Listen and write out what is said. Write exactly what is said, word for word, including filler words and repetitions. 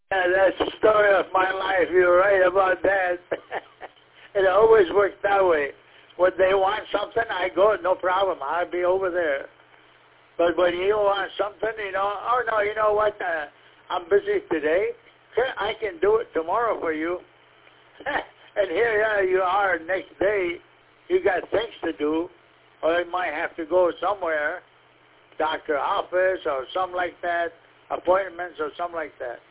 Yeah, that's the story of my life. You're right about that. It always works that way. When they want something, I go, no problem. I'll be over there. But when you want something, you know, oh, no, you know what? Uh, I'm busy today. I can do it tomorrow for you. And here yeah, you are next day. You got things to do, or you might have to go somewhere, doctor office or something like that, appointments or something like that.